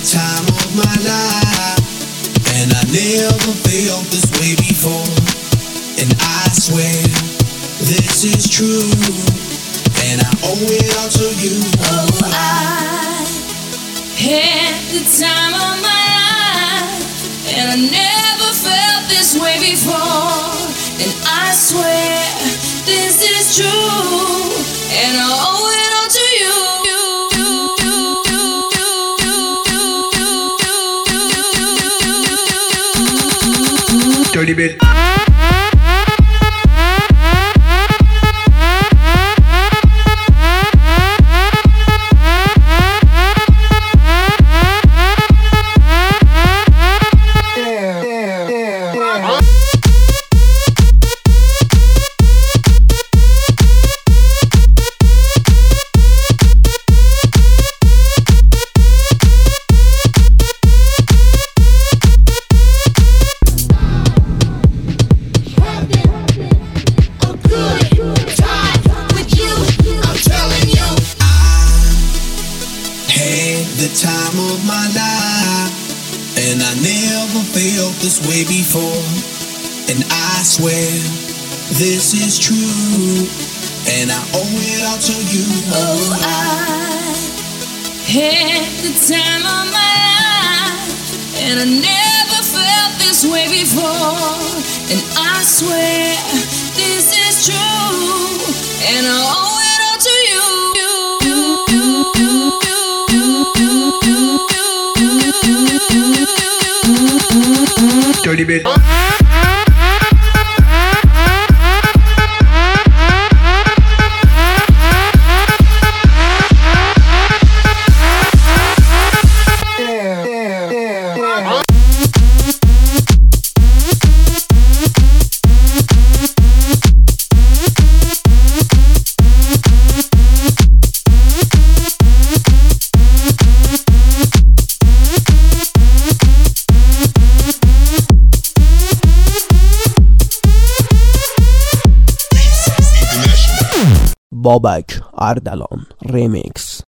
time of my life, and I never felt this way before. And I swear this is true, and I owe it all to you. Oh, I had the time of my life, and I never felt this way before. And I swear this is true, and I owe it all to you. Dirty bit. The time of my life, and I never felt this way before. And I swear this is true, and I owe it all to you. Oh, I had the time of my life, and I never felt this way before. And I swear this is true, and I owe it all to you. Dirty bit. بابک اردلان ریمیکس.